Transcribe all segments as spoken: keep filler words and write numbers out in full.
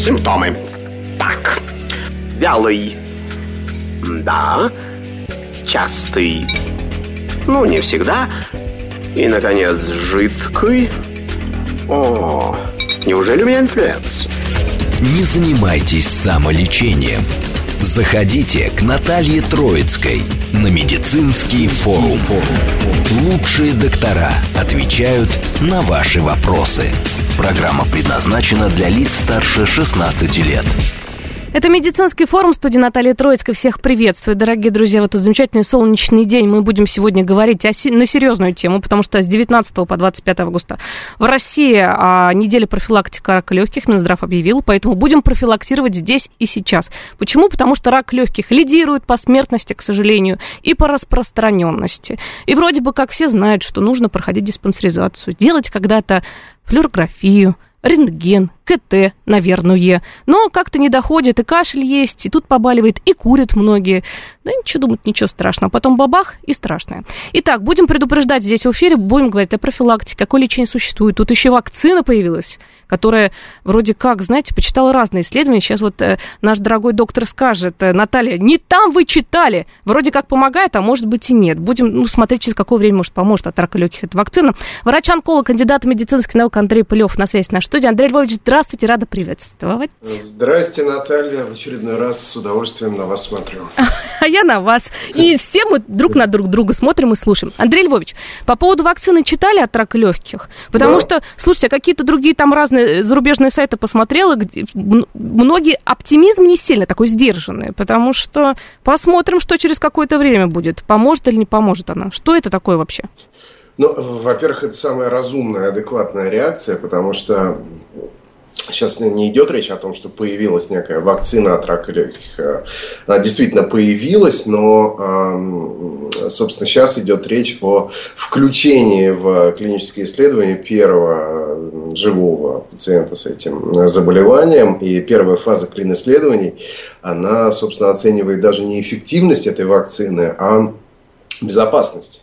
Симптомы. Так, вялый. Да. Частый. Ну, не всегда. И, наконец, жидкий. О, неужели у меня инфлюенс? Не занимайтесь самолечением. Заходите к Наталье Троицкой на медицинский форум. Лучшие доктора отвечают на ваши вопросы. Программа предназначена для лиц старше шестнадцати лет. Это медицинский форум, студия Наталья Троицкая. Всех приветствую, дорогие друзья. В этот замечательный солнечный день мы будем сегодня говорить о, на серьезную тему, потому что с девятнадцатого по двадцать пятое августа в России а, неделя профилактики рака легких, Минздрав объявил, поэтому будем профилактировать здесь и сейчас. Почему? Потому что рак легких лидирует по смертности, к сожалению, и по распространенности. И вроде бы как все знают, что нужно проходить диспансеризацию, делать когда-то флюорографию, рентген, КТ, наверное. Но как-то не доходит, и кашель есть, и тут побаливает, и курят многие. Да ничего думать, ничего страшного. Потом бабах, и страшное. Итак, будем предупреждать здесь в эфире, будем говорить о профилактике, какое лечение существует. Тут еще вакцина появилась, которая вроде как, знаете, почитала разные исследования. Сейчас вот э, наш дорогой доктор скажет: Наталья, не там вы читали. Вроде как помогает, а может быть и нет. Будем ну, смотреть, через какое время, может, поможет от рака легких эта вакцина. Врач-онколог, кандидат медицинских наук Андрей Пылев на связи с нашей студией. Андрей Львович, здравствуйте, рада приветствовать. Здрасте, Наталья. В очередной раз с удовольствием на вас смотрю. А я на вас. И все мы друг на друг друга смотрим и слушаем. Андрей Львович, по поводу вакцины читали от рака легких? Потому да. что, слушайте, какие-то другие там разные зарубежные сайты посмотрела, где многие оптимизм не сильно такой сдержанный, потому что посмотрим, что через какое-то время будет. Поможет или не поможет она? Что это такое вообще? Ну, во-первых, это самая разумная, адекватная реакция, потому что сейчас не идет речь о том, что появилась некая вакцина от рака легких. Она действительно появилась, но, собственно, сейчас идет речь о включении в клинические исследования первого живого пациента с этим заболеванием. И первая фаза клин-исследований, она, собственно, оценивает даже не эффективность этой вакцины, а безопасность.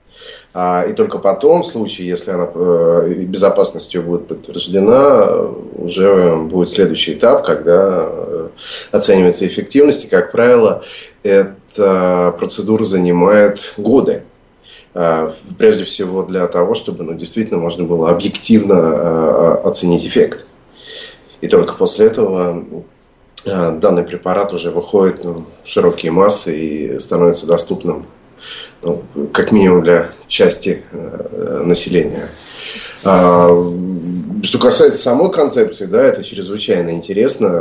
И только потом, в случае, если она безопасностью будет подтверждена, уже будет следующий этап, когда оценивается эффективность. И, как правило, эта процедура занимает годы. Прежде всего для того, чтобы ну, действительно можно было объективно оценить эффект. И только после этого данный препарат уже выходит ну, в широкие массы и становится доступным. Ну, как минимум для части э, населения. А, что касается самой концепции, да, это чрезвычайно интересно.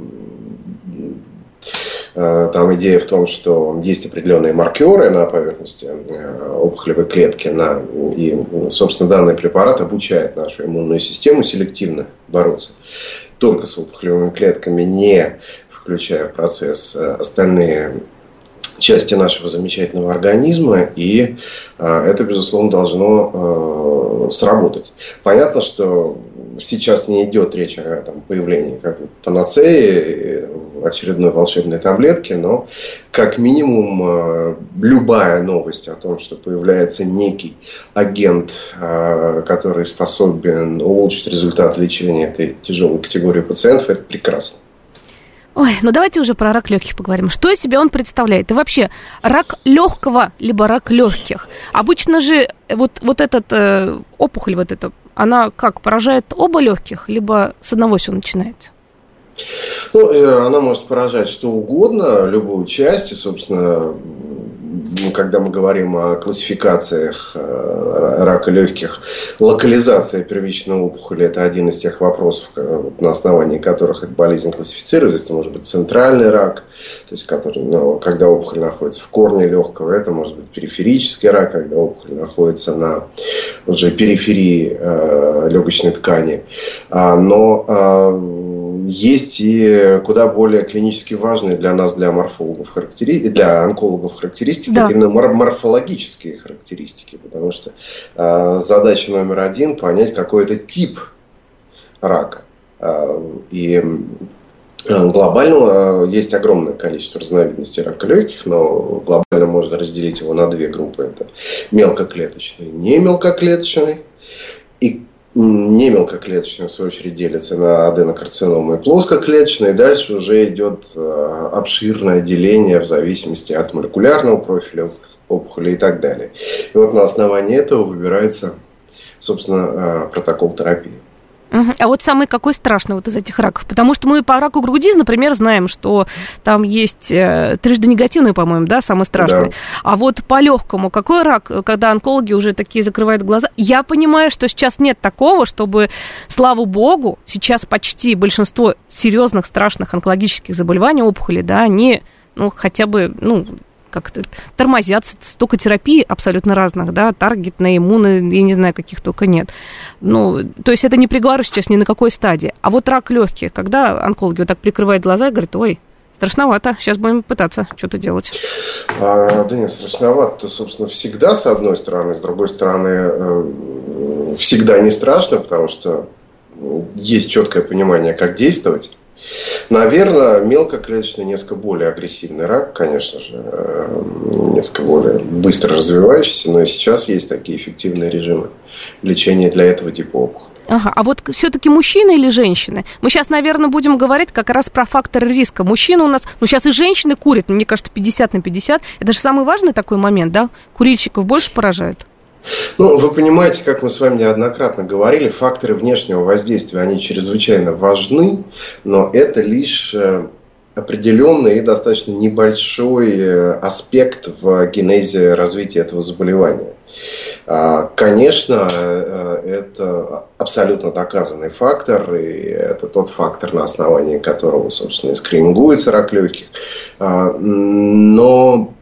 А, там идея в том, что есть определенные маркеры на поверхности э, опухолевой клетки, на, и, собственно, данный препарат обучает нашу иммунную систему селективно бороться только с опухолевыми клетками, не включая в процесс э, остальные части нашего замечательного организма, и э, это, безусловно, должно э, сработать. Понятно, что сейчас не идет речь о там, появлении как бы панацеи, очередной волшебной таблетки, но как минимум э, любая новость о том, что появляется некий агент, э, который способен улучшить результат лечения этой тяжелой категории пациентов, это прекрасно. Ой, ну давайте уже про рак легких поговорим. Что из себя он представляет? И вообще, рак легкого, либо рак легких. Обычно же вот, вот этот э, опухоль, вот эта, она как, поражает оба легких, либо с одного все начинается? Ну, она может поражать что угодно, любую часть. И, собственно, когда мы говорим о классификациях рака легких, локализация первичной опухоли – это один из тех вопросов, на основании которых эта болезнь классифицируется. Может быть, центральный рак, то есть, который, ну, когда опухоль находится в корне легкого. Это может быть периферический рак, когда опухоль находится на уже периферии э, легочной ткани. А, но э, есть и куда более клинически важные для нас, для морфологов, характеристики, для онкологов характеристики, да. Именно мор- морфологические характеристики, потому что э, задача номер один – понять, какой это тип рака. Э, и э, глобально э, есть огромное количество разновидностей рака легких, но глобально можно разделить его на две группы. Это мелкоклеточный и немелкоклеточный. И не мелкоклеточные, в свою очередь, делятся на аденокарциномы и плоскоклеточные. Дальше уже идет обширное деление в зависимости от молекулярного профиля опухоли и так далее. И вот на основании этого выбирается, собственно, протокол терапии. Uh-huh. А вот самый какой страшный вот из этих раков? Потому что мы по раку груди, например, знаем, что там есть э, трижды негативный, по-моему, да, самый страшный. Да. А вот по легкому, какой рак, когда онкологи уже такие закрывают глаза? Я понимаю, что сейчас нет такого, чтобы, слава богу, сейчас почти большинство серьезных, страшных онкологических заболеваний, опухолей, да, они, ну, хотя бы, ну, как-то тормозятся, столько терапий абсолютно разных, да, таргетные, иммуны, я не знаю, каких только нет. Ну, то есть это не приговор сейчас ни на какой стадии. А вот рак легких, когда онкологи вот так прикрывают глаза и говорят, ой, страшновато, сейчас будем пытаться что-то делать. А, да нет, страшновато-то, собственно, всегда, с одной стороны, с другой стороны, всегда не страшно, потому что есть четкое понимание, как действовать. Наверное, мелкоклеточный несколько более агрессивный рак, конечно же, несколько более быстро развивающийся, но и сейчас есть такие эффективные режимы лечения для этого типа опухоли. Ага, а вот все-таки мужчины или женщины? Мы сейчас, наверное, будем говорить как раз про факторы риска. Мужчины у нас, ну сейчас и женщины курят, мне кажется, пятьдесят на пятьдесят. Это же самый важный такой момент, да? Курильщиков больше поражает? Ну, вы понимаете, как мы с вами неоднократно говорили, факторы внешнего воздействия, они чрезвычайно важны, но это лишь определенный и достаточно небольшой аспект в генезе развития этого заболевания. Конечно, это абсолютно доказанный фактор, и это тот фактор, на основании которого, собственно, и скринингуется рак легких, но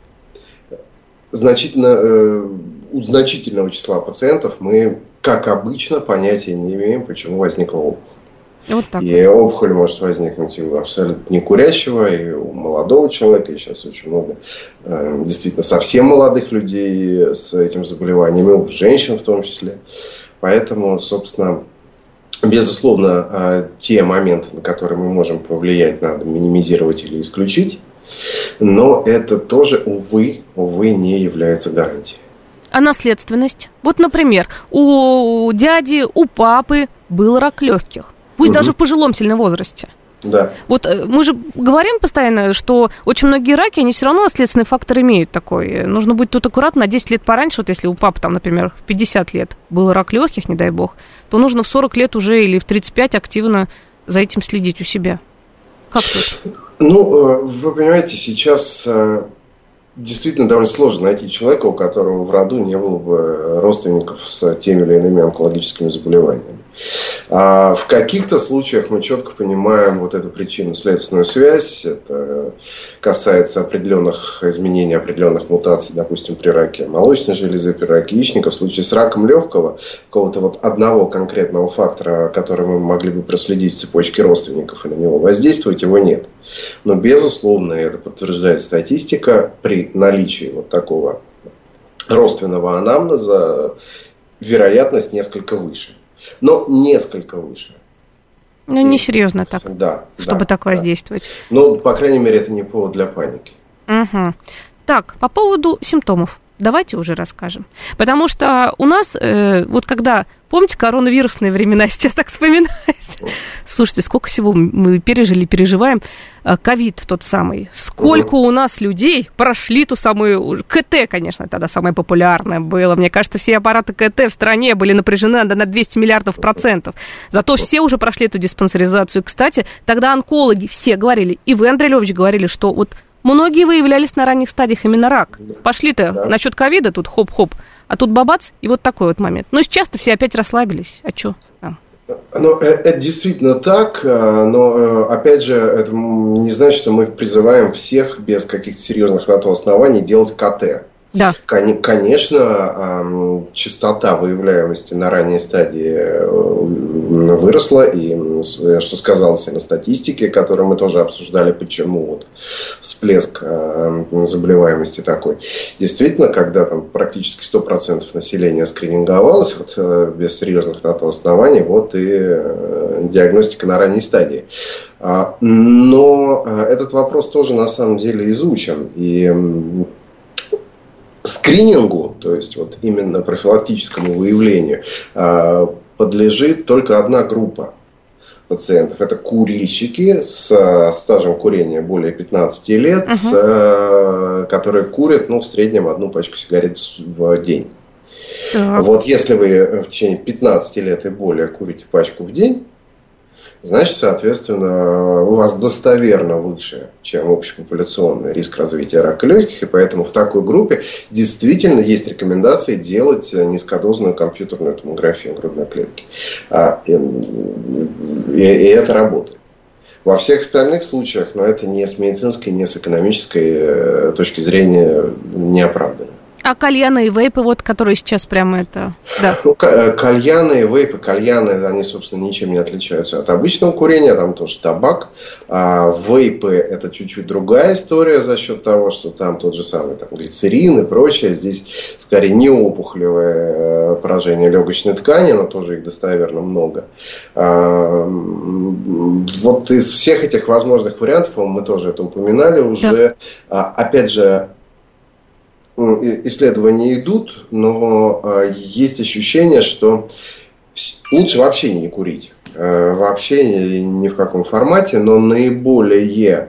значительно... У значительного числа пациентов мы, как обычно, понятия не имеем, почему возникла опухоль. Вот так. И опухоль может возникнуть и у абсолютно некурящего, и у молодого человека, и сейчас очень много э, действительно совсем молодых людей с этим заболеванием, и у женщин в том числе. Поэтому, собственно, безусловно, э, те моменты, на которые мы можем повлиять, надо минимизировать или исключить. Но это тоже, увы, увы, не является гарантией. А наследственность? Вот, например, у дяди, у папы был рак легких. Пусть угу. даже в пожилом сильном возрасте. Да. Вот мы же говорим постоянно, что очень многие раки, они все равно наследственный фактор имеют такой. Нужно быть тут аккуратно, на десять лет пораньше, вот если у папы, там, например, в пятьдесят лет был рак легких, не дай бог, то нужно в сорок лет уже или в тридцать пять активно за этим следить у себя. Как тут? Ну, вы понимаете, сейчас... Действительно довольно сложно найти человека, у которого в роду не было бы родственников с теми или иными онкологическими заболеваниями. А в каких-то случаях мы четко понимаем вот эту причинно-следственную связь. Это касается определенных изменений, определенных мутаций, допустим, при раке молочной железы, при раке яичника. В случае с раком легкого, какого-то вот одного конкретного фактора, который мы могли бы проследить в цепочке родственников и на него воздействовать, его нет. Но, безусловно, это подтверждает статистика, при наличии вот такого родственного анамнеза вероятность несколько выше. Но несколько выше. Ну, несерьезно так, да, чтобы да, так воздействовать. Да. Ну, по крайней мере, это не повод для паники. Угу. Так, по поводу симптомов. Давайте уже расскажем. Потому что у нас, э, вот когда, помните, коронавирусные времена, сейчас так вспоминается. Слушайте, сколько всего мы пережили, переживаем. Ковид тот самый. Сколько у нас людей прошли ту самую... КТ, конечно, тогда самое популярное было. Мне кажется, все аппараты КТ в стране были напряжены на двести миллиардов процентов. Зато все уже прошли эту диспансеризацию. Кстати, тогда онкологи все говорили, и вы, Андрей Львович, говорили, что вот многие выявлялись на ранних стадиях именно рак. Пошли-то да. насчет ковида, тут хоп-хоп, а тут бабац, и вот такой вот момент. Но сейчас-то все опять расслабились. А что там? Ну, это действительно так, но, опять же, это не значит, что мы призываем всех без каких-то серьезных на то оснований делать КТ. Да. Конечно, частота выявляемости на ранней стадии выросла, и что сказалось и на статистике, которую мы тоже обсуждали, почему вот всплеск заболеваемости такой. Действительно, когда там практически сто процентов населения скрининговалось вот, без серьезных на то оснований, вот и диагностика на ранней стадии. Но этот вопрос тоже на самом деле изучен, и скринингу, то есть вот именно профилактическому выявлению, подлежит только одна группа пациентов. Это курильщики с стажем курения более пятнадцати лет, uh-huh. с, которые курят ну, в среднем одну пачку сигарет в день. Так. Вот если вы в течение пятнадцати лет и более курите пачку в день, значит, соответственно, у вас достоверно выше, чем общепопуляционный риск развития рака легких, и поэтому в такой группе действительно есть рекомендации делать низкодозную компьютерную томографию грудной клетки. И, и, и это работает. Во всех остальных случаях, но это не с медицинской, не с экономической точки зрения не оправдано. А кальяны и вейпы, вот, которые сейчас прямо это... Да. Ну, кальяны и вейпы, кальяны, они, собственно, ничем не отличаются от обычного курения, там тоже табак. А вейпы – это чуть-чуть другая история за счет того, что там тот же самый там, глицерин и прочее. Здесь, скорее, не опухолевое поражение легочной ткани, но тоже их достоверно много. А, вот из всех этих возможных вариантов, мы тоже это упоминали уже, да. Опять же, исследования идут, но э, есть ощущение, что лучше вообще не курить. Э, вообще ни, ни в каком формате, но наиболее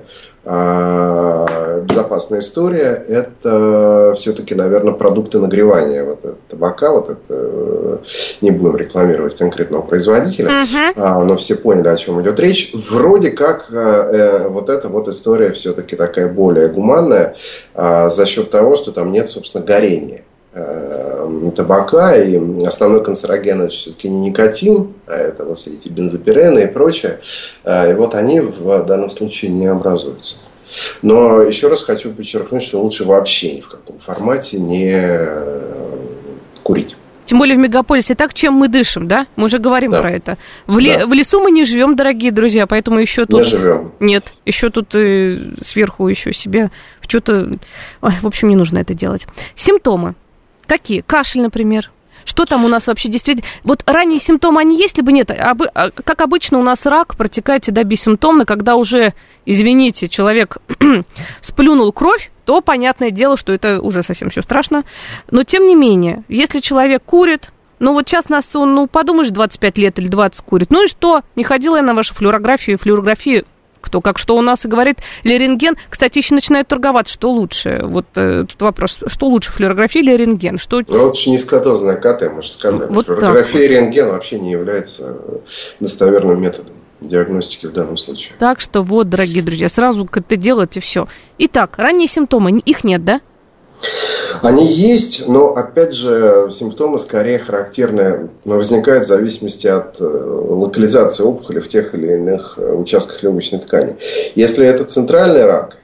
э, безопасная история – это все-таки, наверное, продукты нагревания вот это, табака. Вот это, э, не будем рекламировать конкретного производителя, uh-huh. э, но все поняли, о чем идет речь. Вроде как э, э, вот эта вот история все-таки такая более гуманная э, за счет того, что там нет, собственно, горения э, табака, и основной канцероген это все-таки не никотин, а это вот все эти бензопирены и прочее. Э, и вот они в данном случае не образуются. Но еще раз хочу подчеркнуть, что лучше вообще ни в каком формате не э, курить. Тем более в мегаполисе. Так, чем мы дышим, да? Мы уже говорим да. про это. В, ли, да. в лесу мы не живем, дорогие друзья, поэтому еще тут... Не живем. Нет, еще тут и сверху еще себе что-то... Ой, в общем, не нужно это делать. Симптомы. Какие? Кашель, например. Что там у нас вообще действительно... Вот ранние симптомы, они есть, либо нет? Обы... Как обычно у нас рак протекает всегда бессимптомно, когда уже, извините, человек сплюнул кровь, то понятное дело, что это уже совсем все страшно. Но тем не менее, если человек курит, ну вот сейчас нас, ну подумаешь, двадцать пять лет или двадцать курит, ну и что? Не ходила я на вашу флюорографию, флюорографию, кто как что у нас и говорит, или рентген. Кстати, еще начинают торговаться, что лучше. Вот э, тут вопрос, что лучше, флюорография или рентген? Что... Ну, это же низкодозная КТ, мы же сказали. Вот флюорография и рентген вообще не являются достоверным методом диагностики в данном случае. Так что вот, дорогие друзья, сразу КТ делать и все. Итак, ранние симптомы, их нет, да? Они есть, но, опять же, симптомы скорее характерны, возникают в зависимости от локализации опухоли в тех или иных участках легочной ткани. Если это центральный рак,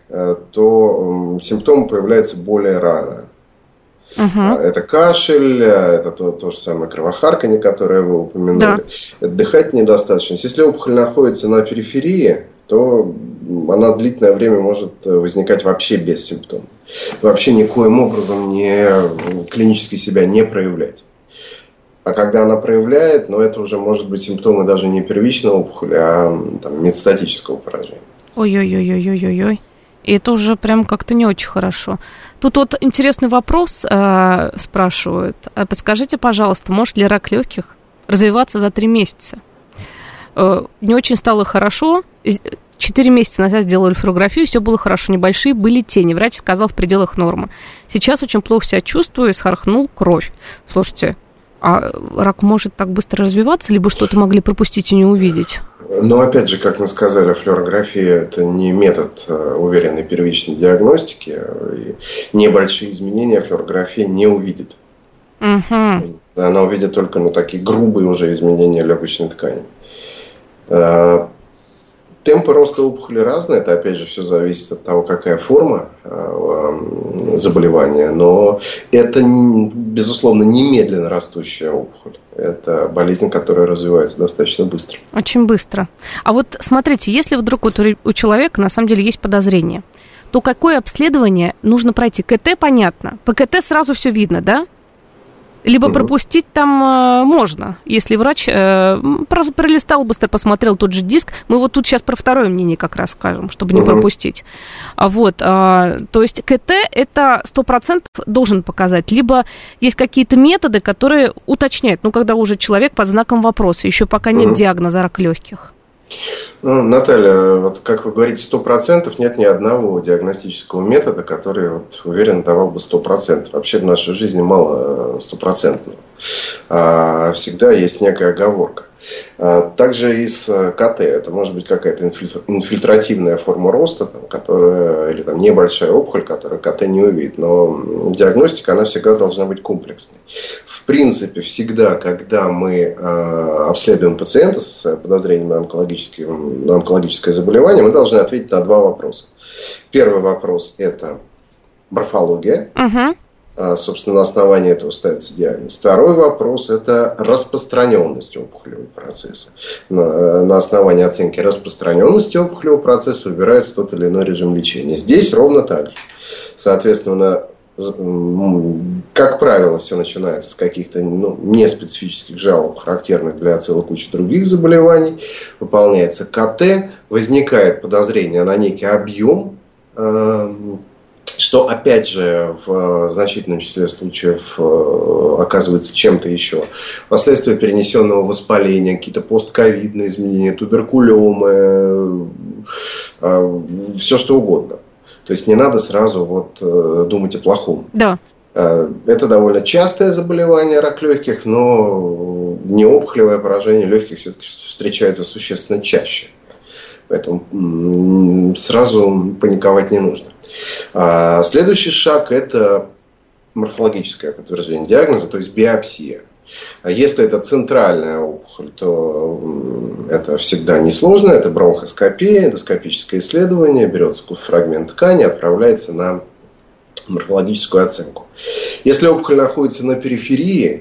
то симптомы появляются более рано. Угу. Это кашель, это то, то же самое кровохарканье, которое вы упомянули. Да. Это дыхательная недостаточность. Если опухоль находится на периферии, то она длительное время может возникать вообще без симптомов. Вообще никоим образом не, клинически себя не проявлять. А когда она проявляет, ну, это уже может быть симптомы даже не первичной опухоли, а там, метастатического поражения. Ой-ой-ой-ой-ой-ой. И это уже прям как-то не очень хорошо. Тут вот интересный вопрос э, спрашивают. Подскажите, пожалуйста, может ли рак легких развиваться за три месяца? Э, не очень стало хорошо. Четыре месяца назад сделали флюорографию, все было хорошо. Небольшие были тени. Врач сказал в пределах нормы. Сейчас очень плохо себя чувствую, схархнул кровь. Слушайте, а рак может так быстро развиваться, либо что-то могли пропустить и не увидеть? Но опять же, как мы сказали, флюорография – это не метод уверенной первичной диагностики. И небольшие изменения флюорография не увидит. Угу. Она увидит только ну, такие грубые уже изменения легочной ткани. Темпы роста опухоли разные, это опять же все зависит от того, какая форма э, заболевания, но это, безусловно, немедленно растущая опухоль. Это болезнь, которая развивается достаточно быстро. Очень быстро. А вот смотрите, если вдруг вот у человека на самом деле есть подозрение, то какое обследование нужно пройти? КТ понятно, по КТ сразу все видно, да? Либо пропустить там э, можно, если врач э, просто пролистал, быстро посмотрел тот же диск. Мы вот тут сейчас про второе мнение как раз скажем, чтобы не uh-huh. пропустить. Вот, э, то есть КТ это сто процентов должен показать. Либо есть какие-то методы, которые уточняют, ну, когда уже человек под знаком вопроса, еще пока нет uh-huh. диагноза рак легких. Ну, Наталья, вот как вы говорите, сто процентов нет ни одного диагностического метода, который, вот, уверен, давал бы сто процентов. Вообще в нашей жизни мало стопроцентного. А всегда есть некая оговорка. А также и с КТ. Это может быть какая-то инфильтративная форма роста, там, которая, или там, небольшая опухоль, которую КТ не увидит. Но диагностика, она всегда должна быть комплексной. В принципе, всегда, когда мы э, обследуем пациента с подозрением на, на онкологическое заболевание, мы должны ответить на два вопроса. Первый вопрос – это морфология. Uh-huh. А, собственно, на основании этого ставится диагноз. Второй вопрос – это распространенность опухолевого процесса. На, на основании оценки распространенности опухолевого процесса выбирается тот или иной режим лечения. Здесь ровно так же. Соответственно, как правило, все начинается с каких-то ну, неспецифических жалоб, характерных для целой кучи других заболеваний. Выполняется КТ, возникает подозрение на некий объем, что, опять же, в значительном числе случаев оказывается чем-то еще. Последствия перенесенного воспаления, какие-то постковидные изменения, туберкулемы, все что угодно. То есть не надо сразу вот, э, думать о плохом. Да. Э, это довольно частое заболевание, рак легких, но неопухолевое поражение легких все-таки встречается существенно чаще. Поэтому м- сразу паниковать не нужно. А следующий шаг – это морфологическое подтверждение диагноза, то есть биопсия. А если это центральная опухоль, то это всегда несложно. Это бронхоскопия, эндоскопическое исследование. Берется фрагмент ткани, отправляется на морфологическую оценку. Если опухоль находится на периферии,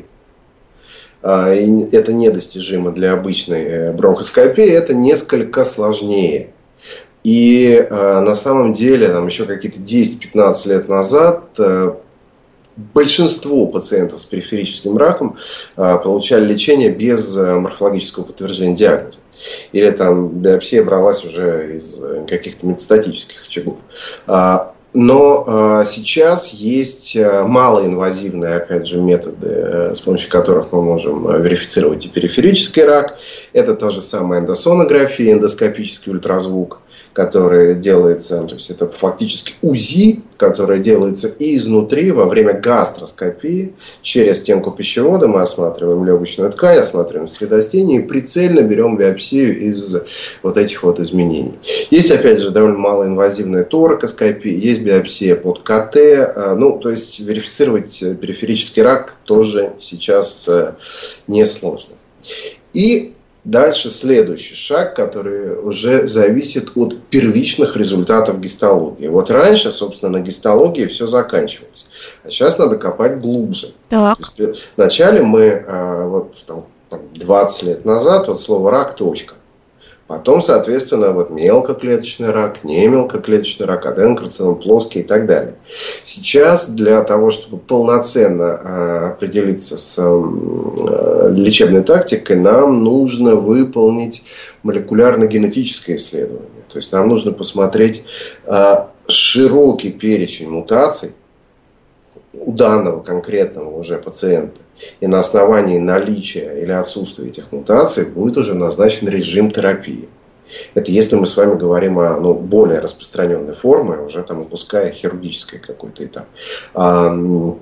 и это недостижимо для обычной бронхоскопии, это несколько сложнее. И на самом деле, там, еще какие-то десять-пятнадцать лет назад большинство пациентов с периферическим раком а, получали лечение без а, морфологического подтверждения диагноза. Или там биопсия бралась уже из каких-то метастатических очагов. А, но а, сейчас есть малоинвазивные, опять же, методы, с помощью которых мы можем верифицировать и периферический рак. Это та же самая эндосонография, эндоскопический ультразвук, который делается, то есть это фактически УЗИ, которое делается и изнутри во время гастроскопии. Через стенку пищевода мы осматриваем легочную ткань, осматриваем средостение и прицельно берем биопсию из вот этих вот изменений. Есть, опять же, довольно малоинвазивная торакоскопия, есть биопсия под КТ. Ну, то есть верифицировать периферический рак тоже сейчас несложно. И дальше следующий шаг, который уже зависит от первичных результатов гистологии. Вот раньше, собственно, на гистологии все заканчивалось. А сейчас надо копать глубже. Так. То есть, вначале мы, вот, там, двадцать лет назад, вот слово рак, точка. Потом, соответственно, вот мелкоклеточный рак, не мелкоклеточный рак, аденокарцином, плоский и так далее. Сейчас для того, чтобы полноценно э, определиться с э, лечебной тактикой, нам нужно выполнить молекулярно-генетическое исследование. То есть нам нужно посмотреть э, широкий перечень мутаций у данного конкретного уже пациента. И на основании наличия или отсутствия этих мутаций будет уже назначен режим терапии. Это если мы с вами говорим о ну, более распространенной форме, уже там упуская хирургический какой-то этап. А, угу.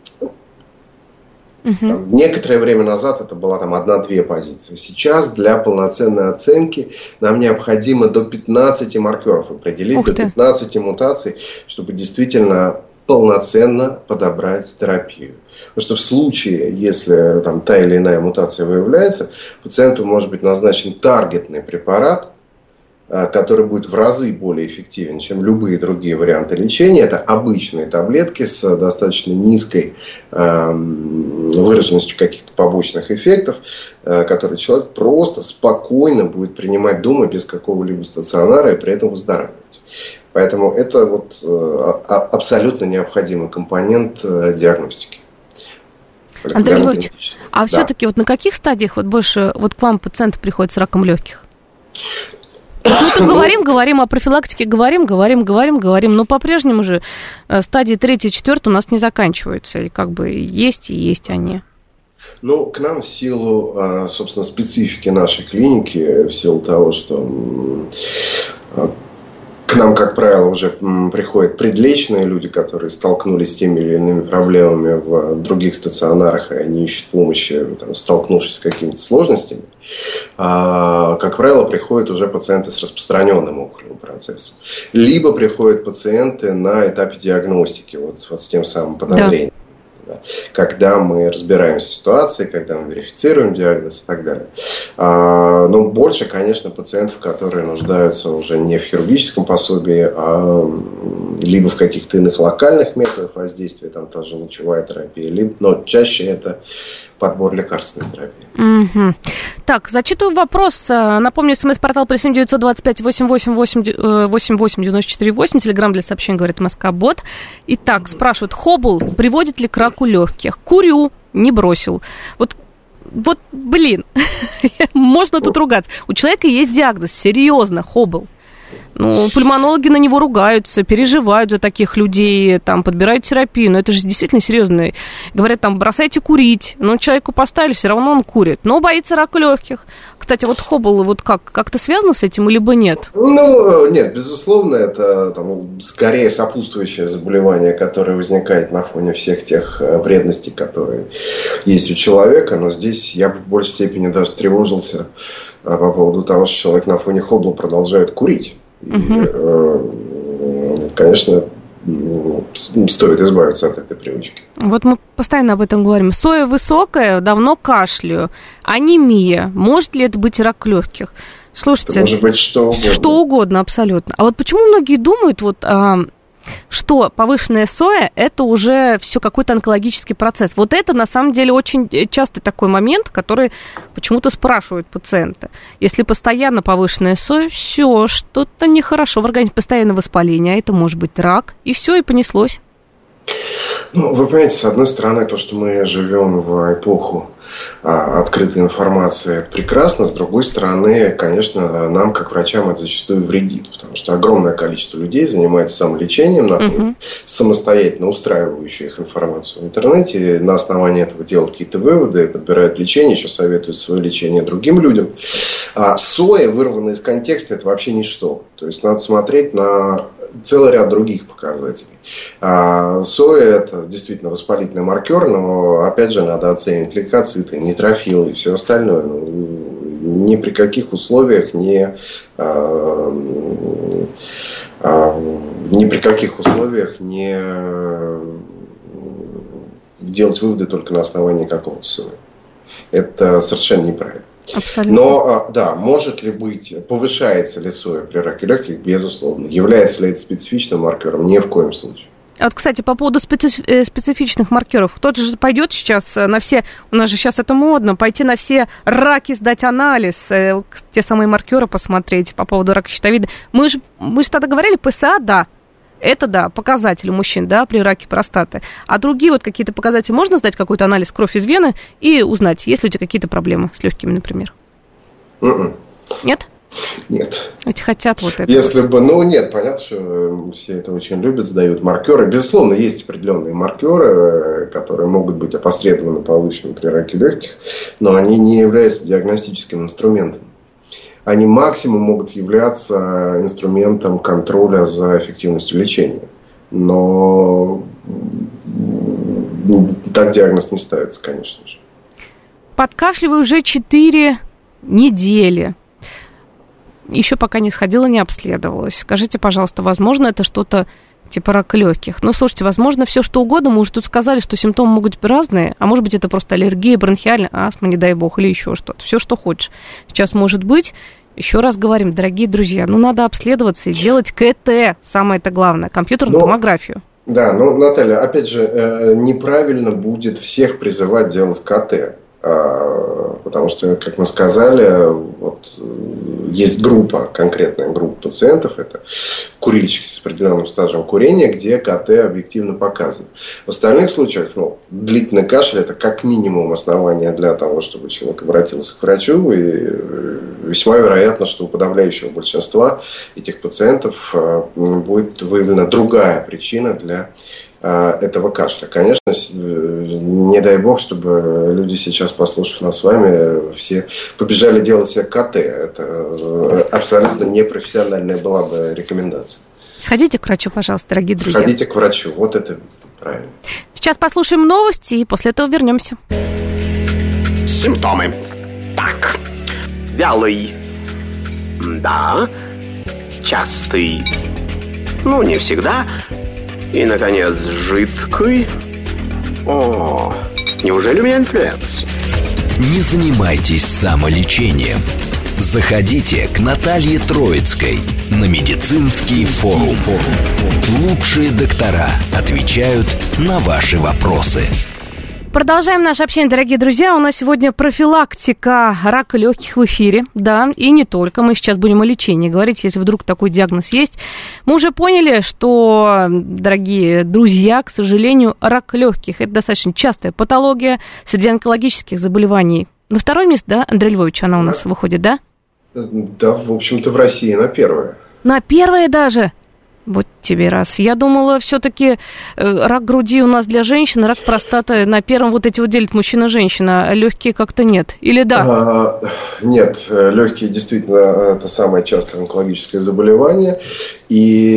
там, некоторое время назад это была там одна-две позиции. Сейчас для полноценной оценки нам необходимо до пятнадцати маркеров определить, Ух до пятнадцати мутаций, чтобы действительно полноценно подобрать терапию. Потому что в случае, если там, та или иная мутация выявляется, пациенту может быть назначен таргетный препарат, который будет в разы более эффективен, чем любые другие варианты лечения. Это обычные таблетки с достаточно низкой э, выраженностью каких-то побочных эффектов, э, которые человек просто спокойно будет принимать дома без какого-либо стационара и при этом выздоравливать. Поэтому это вот, э, абсолютно необходимый компонент э, диагностики. Андрей Львович, а да. все-таки вот на каких стадиях вот больше вот к вам пациенты приходят с раком легких? Вот мы тут говорим, говорим о профилактике, говорим, говорим, говорим, говорим, но по-прежнему же стадии третья, четвертая у нас не заканчиваются, и как бы есть и есть они. Ну, к нам в силу, собственно, специфики нашей клиники, в силу того, что к нам, как правило, уже приходят предлеченные люди, которые столкнулись с теми или иными проблемами в других стационарах, и они ищут помощи, там, столкнувшись с какими-то сложностями. А, как правило, приходят уже пациенты с распространенным опухолевым процессом. Либо приходят пациенты на этапе диагностики, вот, вот с тем самым подозрением. Да. Когда мы разбираемся в ситуации, когда мы верифицируем диагноз и так далее. А, но больше, конечно, пациентов, которые нуждаются уже не в хирургическом пособии, а либо в каких-то иных локальных методах воздействия, там та же лучевая терапия, либо, но чаще это подбор лекарственной терапии. Угу. Так, зачитываю вопрос. Напомню, смс-портал плюс семь девятьсот двадцать пять восемьдесят восемь восемьдесят восемь девяносто четыре восемь, телеграм для сообщений, говорит Москва-бот. Итак, спрашивают, Хоббл приводит ли к раку легких? Курю, не бросил. Вот, вот блин, можно тут ругаться. У человека есть диагноз, серьезно, Хоббл. Ну, пульмонологи на него ругаются, переживают за таких людей, там, подбирают терапию, но это же действительно серьезно. Говорят, там, бросайте курить, но человеку поставили, все равно он курит, но боится рака легких. Кстати, вот Хоббл, вот как, как-то связано с этим, либо нет? Ну, нет, безусловно, это там, скорее сопутствующее заболевание, которое возникает на фоне всех тех вредностей, которые есть у человека, но здесь я бы в большей степени даже тревожился по поводу того, что человек на фоне Хоббла продолжает курить. И, угу. конечно, стоит избавиться от этой привычки. Вот мы постоянно об этом говорим. Соя высокая, давно кашляю. Анемия. Может ли это быть рак легких? Слушайте, это может быть что угодно. Что угодно, абсолютно. А вот почему многие думают, вот, а, что повышенная соя – это уже все какой-то онкологический процесс. Вот это, на самом деле, очень частый такой момент, который почему-то спрашивают пациенты. Если постоянно повышенная соя, все, что-то нехорошо в организме, постоянно воспаление, а это может быть рак, и все, и понеслось. Ну, вы понимаете, с одной стороны, то, что мы живем в эпоху а, открытой информации, это прекрасно. С другой стороны, конечно, нам, как врачам, это зачастую вредит. Потому что огромное количество людей занимается самолечением, находит uh-huh. самостоятельно устраивающую их информацию в интернете. На основании этого делают какие-то выводы, подбирают лечение, еще советуют свое лечение другим людям. А соя, вырванная из контекста, это вообще ничто. То есть, надо смотреть на целый ряд других показателей. А соя – это действительно воспалительный маркер, но, опять же, надо оценивать лейкоциты, нейтрофилы и все остальное. Ну, ни при каких условиях не, а, а, ни при каких условиях не делать выводы только на основании какого-то соя. Это совершенно неправильно. Абсолютно. Но, да, может ли быть, повышается ли соя при раке легких? Безусловно. Является ли это специфичным маркером? Ни в коем случае. А вот, кстати, по поводу специ- специфичных маркеров. Кто-то же пойдет сейчас на все, у нас же сейчас это модно, пойти на все раки, сдать анализ, те самые маркеры посмотреть по поводу рака щитовидной. Мы же, мы же тогда говорили, ПСА, да. Это, да, показатели мужчин, да, при раке простаты. А другие вот какие-то показатели, можно сдать какой-то анализ кровь из вены и узнать, есть ли у тебя какие-то проблемы с легкими, например? Mm-mm. Нет? Нет. Ведь хотят вот это. Если вот. бы, ну нет, понятно, что все это очень любят, сдают маркеры. Безусловно, есть определенные маркеры, которые могут быть опосредованно повышены при раке легких, но они не являются диагностическим инструментом. Они максимум могут являться инструментом контроля за эффективностью лечения. Но так диагноз не ставится, конечно же. Подкашливаю уже четыре недели. Еще пока не сходила, не обследовалась. Скажите, пожалуйста, возможно, это что-то типа рака легких? Ну, слушайте, возможно, все что угодно. Мы уже тут сказали, что симптомы могут быть разные. А может быть, это просто аллергия, бронхиальная астма, не дай бог, или еще что-то. Все, что хочешь. Сейчас может быть. Еще раз говорим, дорогие друзья, ну, надо обследоваться и делать КТ, самое это главное, компьютерную Но... томографию. Да, ну, Наталья, опять же, неправильно будет всех призывать делать КТ. Потому что, как мы сказали, вот есть группа, конкретная группа пациентов, это курильщики с определенным стажем курения, где КТ объективно показано. В остальных случаях, ну, длительный кашель – это как минимум основание для того, чтобы человек обратился к врачу, и весьма вероятно, что у подавляющего большинства этих пациентов будет выявлена другая причина для этого кашля. Конечно, не дай бог, чтобы люди сейчас, послушав нас с вами, все побежали делать себе КТ. Это абсолютно непрофессиональная была бы рекомендация. Сходите к врачу, пожалуйста, дорогие друзья. Сходите к врачу, вот это правильно. Сейчас послушаем новости и после этого вернемся. Симптомы. Так, вялый. Да. Частый. Ну, не всегда. И, наконец, жидкий. О, неужели у меня инфлюенс? Не занимайтесь самолечением. Заходите к Наталье Троицкой на медицинский форум. Лучшие доктора отвечают на ваши вопросы. Продолжаем наше общение, дорогие друзья. У нас сегодня профилактика рака легких в эфире, да, и не только. Мы сейчас будем о лечении говорить, если вдруг такой диагноз есть. Мы уже поняли, что, дорогие друзья, к сожалению, рак легких – это достаточно частая патология среди онкологических заболеваний. На второе место, да, Андрей Львович, она у нас выходит, да? Да, в общем-то, в России на первое. На первое даже? Вот тебе раз. Я думала, все-таки рак груди у нас для женщин, рак простаты на первом вот эти вот делят мужчина-женщина, а легкие как-то нет. Или да? А, нет, легкие действительно это самое частое онкологическое заболевание, и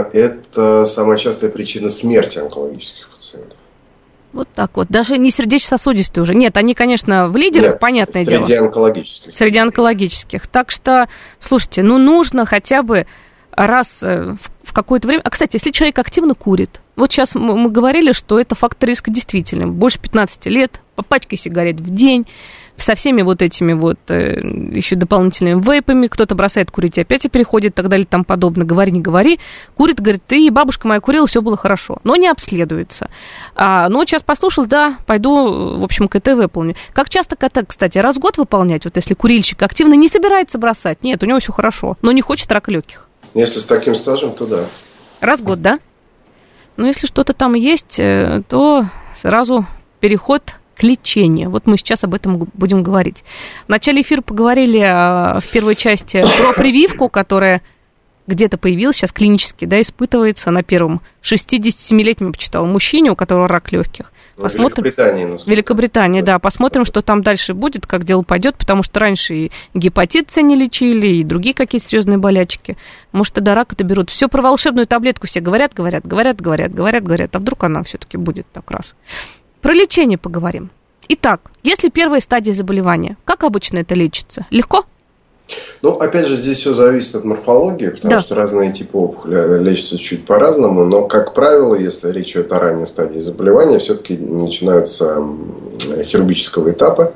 это самая частая причина смерти онкологических пациентов. Вот так вот. Даже не сердечно-сосудистые уже. Нет, они, конечно, в лидерах, нет, понятное среди дело. Среди онкологических. Среди онкологических. Так что, слушайте, ну нужно хотя бы раз в какое-то время... А, кстати, если человек активно курит, вот сейчас мы говорили, что это фактор риска действительно. Больше пятнадцати лет, по пачке сигарет в день, со всеми вот этими вот еще дополнительными вейпами, кто-то бросает курить и опять и переходит, и так далее, и тому подобное. Говори, не говори. Курит, говорит, ты, бабушка моя курила, все было хорошо. Но не обследуется. А, ну, сейчас послушал, да, пойду, в общем, КТ выполню. Как часто КТ, кстати, раз в год выполнять? Вот если курильщик активно не собирается бросать, нет, у него все хорошо, но не хочет рака легких. Если с таким стажем, то да. Раз в год, да? Но если что-то там есть, то сразу переход к лечению. Вот мы сейчас об этом будем говорить. В начале эфира поговорили в первой части про прививку, которая где-то появилась, сейчас клинически, да, испытывается на первом шестидесятисемилетнем, я почитала, мужчине, у которого рак легких. Посмотрим. Великобритания. Великобритания, да. Посмотрим, что там дальше будет, как дело пойдет, потому что раньше и гепатит не лечили, и другие какие-то серьезные болячки. Может, тогда рак-то берут. Все про волшебную таблетку все говорят, говорят, говорят, говорят, говорят, говорят. А вдруг она все-таки будет так раз. Про лечение поговорим. Итак, если первая стадия заболевания, как обычно это лечится? Легко? Ну, опять же, здесь все зависит от морфологии, потому да. что разные типы опухоли лечатся чуть по-разному, но, как правило, если речь идет о ранней стадии заболевания, все-таки начинаются хирургического этапа,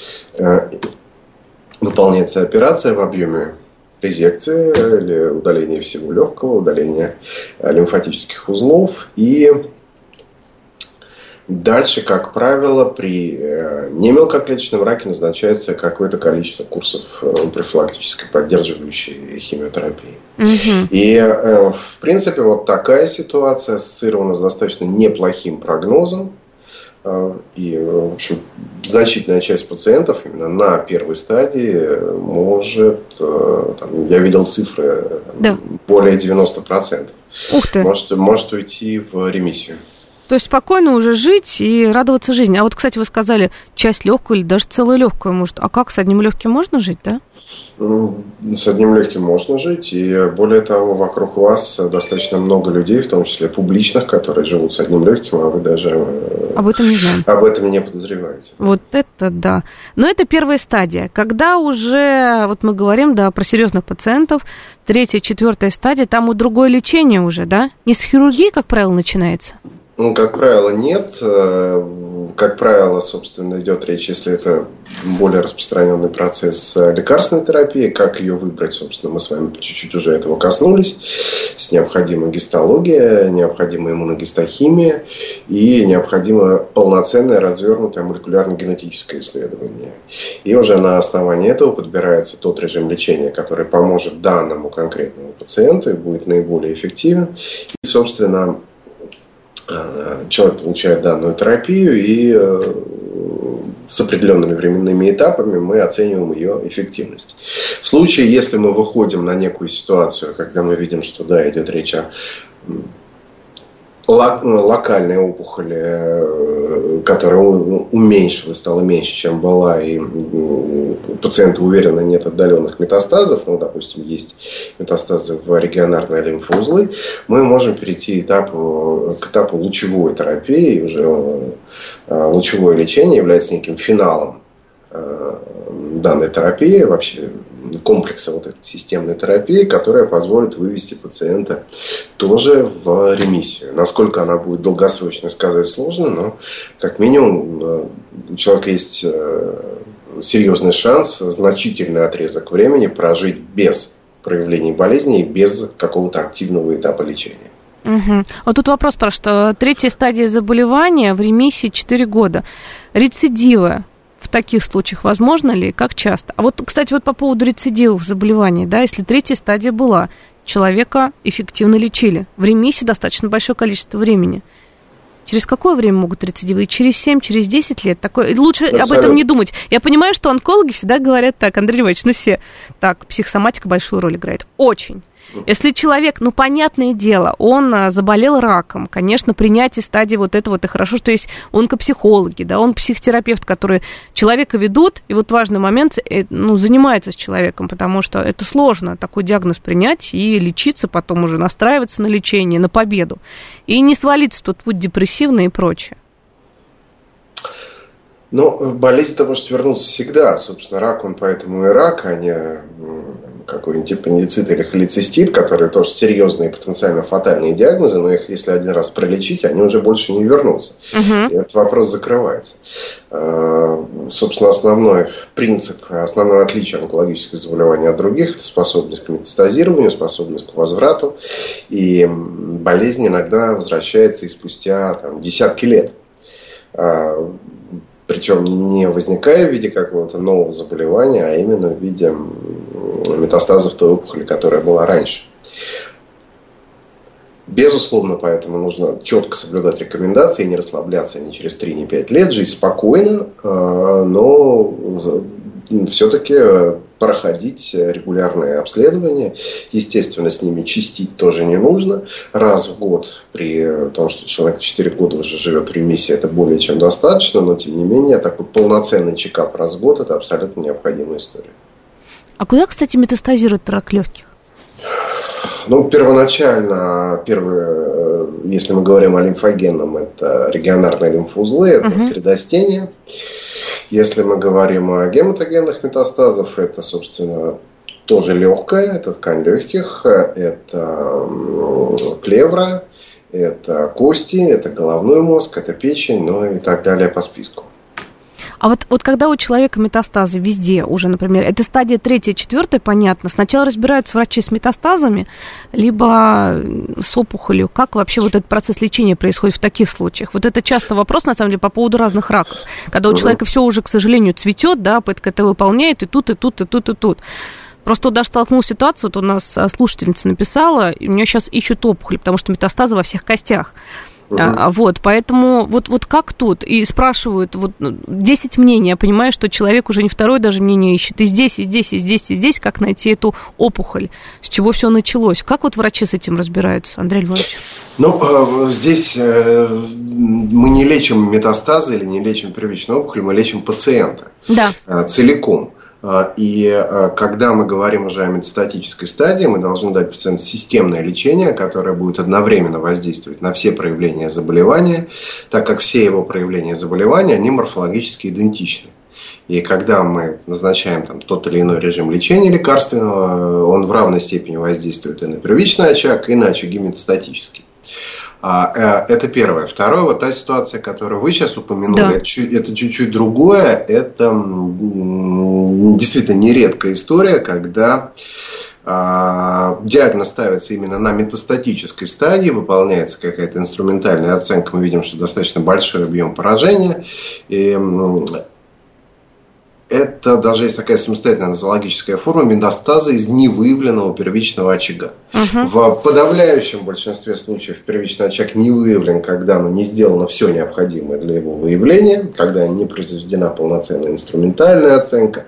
выполняется операция в объеме резекции или удаления всего легкого, удаления лимфатических узлов, и дальше, как правило, при немелкоклеточном раке назначается какое-то количество курсов профилактической поддерживающей химиотерапии. Угу. И, в принципе, вот такая ситуация ассоциирована с достаточно неплохим прогнозом. И, в общем, значительная часть пациентов именно на первой стадии может, там, я видел цифры, да. более девяносто процентов. Ух ты. Может, может уйти в ремиссию. То есть спокойно уже жить и радоваться жизни. А вот, кстати, вы сказали, часть легкую или даже целую легкую может. А как, с одним легким можно жить, да? С одним легким можно жить. И более того, вокруг вас достаточно много людей, в том числе публичных, которые живут с одним легким, а вы даже об этом не знаете. Об этом не подозреваете. Вот это да. Но это первая стадия. Когда уже, вот мы говорим, да, про серьезных пациентов, третья, четвертая стадия, там у другое лечение уже, да? Не с хирургии, как правило, начинается? Ну, как правило, нет. Как правило, собственно, идет речь, если это более распространенный процесс лекарственной терапии, как ее выбрать, собственно, мы с вами чуть-чуть уже этого коснулись. С необходима гистология, необходима иммуногистохимия и необходимо полноценное развернутое молекулярно-генетическое исследование. И уже на основании этого подбирается тот режим лечения, который поможет данному конкретному пациенту и будет наиболее эффективен. И, собственно, человек получает данную терапию, и с определенными временными этапами мы оцениваем ее эффективность. В случае, если мы выходим на некую ситуацию, когда мы видим, что да, идет речь о локальной опухоли, которая уменьшилась, стала меньше, чем была, и у пациента уверенно нет отдаленных метастазов, ну, допустим, есть метастазы в регионарные лимфоузлы, мы можем перейти этапу, к этапу лучевой терапии, и уже лучевое лечение является неким финалом данной терапии, вообще комплекса вот этой системной терапии, которая позволит вывести пациента тоже в ремиссию. Насколько она будет долгосрочно, сказать сложно, но как минимум у человека есть серьезный шанс значительный отрезок времени прожить без проявлений болезни и без какого-то активного этапа лечения. Угу. Вот тут вопрос про что третья стадия заболевания в ремиссии четыре года. Рецидивы в таких случаях возможно ли? Как часто? А вот, кстати, вот по поводу рецидивов заболеваний, да, если третья стадия была, человека эффективно лечили, в ремиссии достаточно большое количество времени. Через какое время могут рецидивы? Через семь, через десять лет? Такое... Лучше Абсолютно. Об этом не думать. Я понимаю, что онкологи всегда говорят так, Андрей Львович, ну все, так, психосоматика большую роль играет. Очень. Если человек, ну, понятное дело, он заболел раком, конечно, принятие стадии вот этого, это хорошо, что есть онкопсихологи, да, он психотерапевт, которые человека ведут, и вот важный момент, ну, занимается с человеком, потому что это сложно, такой диагноз принять и лечиться, потом уже настраиваться на лечение, на победу, и не свалиться в тот путь депрессивный и прочее. Ну, болезнь-то может вернуться всегда. Собственно, рак, он поэтому и рак, а не какой-нибудь аппендицит или холецистит, которые тоже серьезные, потенциально фатальные диагнозы, но их, если один раз пролечить, они уже больше не вернутся. Uh-huh. И этот вопрос закрывается. Собственно, основной принцип, основное отличие онкологических заболеваний от других – это способность к метастазированию, способность к возврату. И болезнь иногда возвращается и спустя там, десятки лет. Причем не возникая в виде какого-то нового заболевания, а именно в виде метастазов той опухоли, которая была раньше. Безусловно, поэтому нужно четко соблюдать рекомендации, не расслабляться ни через три, ни пять лет, жить спокойно, но все-таки проходить регулярные обследования. Естественно, с ними чистить тоже не нужно. Раз в год, при том, что человек четыре года уже живет в ремиссии, это более чем достаточно, но тем не менее такой полноценный чекап раз в год – это абсолютно необходимая история. А куда, кстати, метастазирует рак легких? Ну, первоначально, первое, если мы говорим о лимфогенном, это регионарные лимфоузлы, это uh-huh. средостение. Если мы говорим о гематогенных метастазах, это, собственно, тоже легкая, это ткань легких, это плевра, это кости, это головной мозг, это печень, ну и так далее по списку. А вот, вот когда у человека метастазы везде уже, например, это стадия третья, четвертая, понятно, сначала разбираются врачи с метастазами, либо с опухолью. Как вообще вот этот процесс лечения происходит в таких случаях? Вот это часто вопрос, на самом деле, по поводу разных раков. Когда у человека все уже, к сожалению, цветет, да, ПЭТ-КТ выполняет и тут, и тут, и тут, и тут. Просто даже столкнулась ситуация, вот у нас слушательница написала, и у нее сейчас ищут опухоль, потому что метастазы во всех костях. Uh-huh. А, вот, поэтому вот, вот как тут? И спрашивают, вот десять мнений, я понимаю, что человек уже не второе даже мнение ищет, и здесь, и здесь, и здесь, и здесь, как найти эту опухоль, с чего все началось. Как вот врачи с этим разбираются, Андрей Львович? Ну, здесь мы не лечим метастазы или не лечим первичную опухоль, мы лечим пациента да. целиком. И когда мы говорим уже о метастатической стадии, мы должны дать пациенту системное лечение, которое будет одновременно воздействовать на все проявления заболевания, так как все его проявления заболевания, они морфологически идентичны. И когда мы назначаем там, тот или иной режим лечения лекарственного, он в равной степени воздействует и на первичный очаг, и на очаги метастатические. А, это первое. Второе, вот та ситуация, которую вы сейчас упомянули, да. это, чуть, это чуть-чуть другое. Это действительно нередкая история, когда а, диагноз ставится именно на метастатической стадии, выполняется какая-то инструментальная оценка, мы видим, что достаточно большой объем поражения. И, это даже есть такая самостоятельная нозологическая форма метастаза из невыявленного первичного очага. Uh-huh. В подавляющем большинстве случаев первичный очаг не выявлен, когда не сделано все необходимое для его выявления, когда не произведена полноценная инструментальная оценка,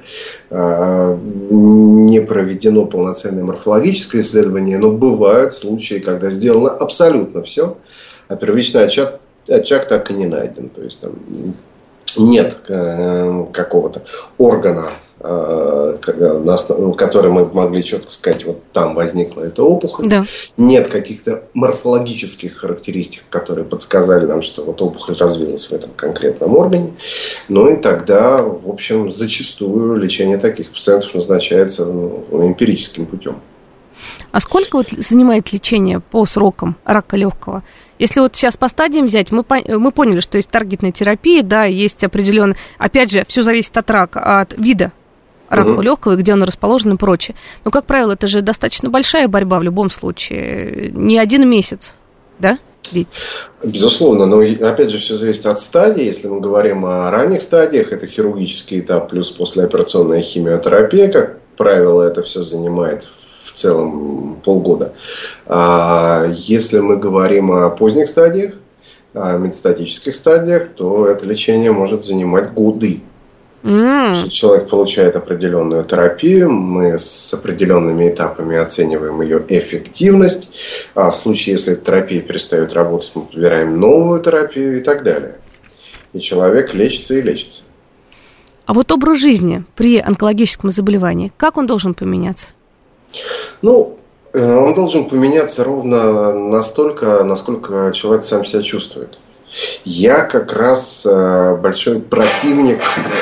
не проведено полноценное морфологическое исследование, но бывают случаи, когда сделано абсолютно все, а первичный очаг, очаг так и не найден. То есть там нет э, какого-то органа, э, который мы могли четко сказать, вот там возникла эта опухоль. Да. Нет каких-то морфологических характеристик, которые подсказали нам, что вот опухоль развилась в этом конкретном органе. Ну и тогда, в общем, зачастую лечение таких пациентов назначается ну, эмпирическим путем. А сколько вот занимает лечение по срокам рака легкого? Если вот сейчас по стадиям взять, мы, мы поняли, что есть таргетная терапия, да, есть определенно, опять же, все зависит от рака, от вида рака угу. легкого, где он расположен и прочее. Но, как правило, это же достаточно большая борьба в любом случае, не один месяц, да? Ведь? Безусловно, но опять же все зависит от стадии. Если мы говорим о ранних стадиях, это хирургический этап плюс послеоперационная химиотерапия, как правило, это все занимает в целом полгода. А если мы говорим о поздних стадиях, о метастатических стадиях, то это лечение может занимать годы. Mm. Человек получает определенную терапию, мы с определенными этапами оцениваем ее эффективность. А в случае, если терапия перестает работать, мы подбираем новую терапию и так далее. И человек лечится и лечится. А вот образ жизни при онкологическом заболевании, как он должен поменяться? Ну, он должен поменяться ровно настолько, насколько человек сам себя чувствует. Я как раз большой противник,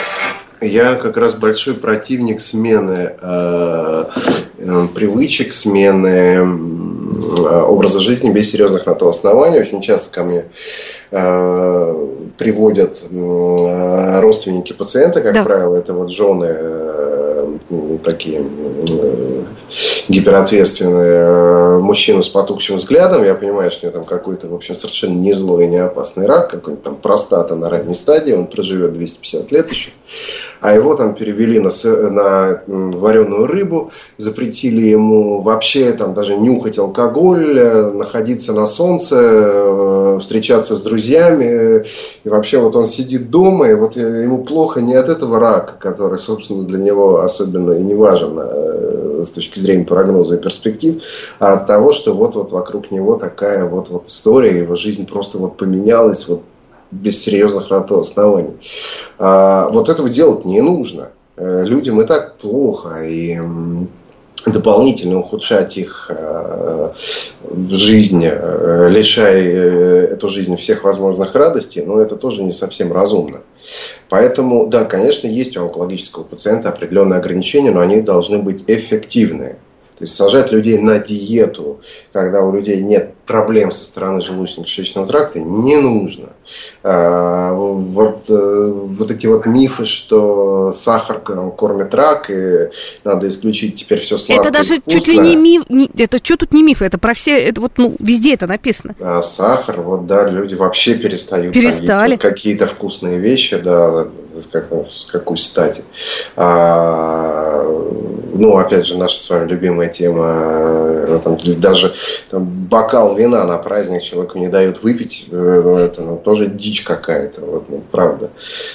я как раз большой противник смены э, привычек, смены э, образа жизни без серьезных на то оснований. Очень часто ко мне э, приводят э, родственники пациента, как да. правило, это вот жены э, такие э, гиперответственные, э, мужчины с потухшим взглядом. Я понимаю, что у него там какой-то, в общем, совершенно не злой и не опасный рак, какой-нибудь там простата на ранней стадии, он проживет двести пятьдесят лет еще. А его там перевели на, на вареную рыбу, запретили ему вообще там даже нюхать алкоголь, находиться на солнце, встречаться с друзьями. И вообще вот он сидит дома, и вот ему плохо не от этого рака, который, собственно, для него особенно и не важен с точки зрения прогноза и перспектив, а от того, что вот, вот вокруг него такая вот, вот история, его жизнь просто вот поменялась вот без серьезных на то оснований. А, вот этого делать не нужно. Людям и так плохо, и дополнительно ухудшать их жизнь, лишая эту жизнь всех возможных радостей, но это тоже не совсем разумно. Поэтому, да, конечно, есть у онкологического пациента определенные ограничения, но они должны быть эффективные. То есть сажать людей на диету, когда у людей нет проблем со стороны желудочно-кишечного тракта, не нужно. А, вот, вот эти вот мифы, что сахар кормит рак, и надо исключить теперь все сладкое. Это даже и вкусное. Чуть ли не миф, не, это что тут не мифы, это про все, это вот ну, везде это написано. А сахар, вот да, люди вообще перестают Перестали. есть вот какие-то вкусные вещи, да, как, с какой стати. А, ну, опять же, наша с вами любимая тема, там, даже там, бокал вина на праздник человеку не дают выпить, это ну, тоже дичь какая-то, вот, ну, правда.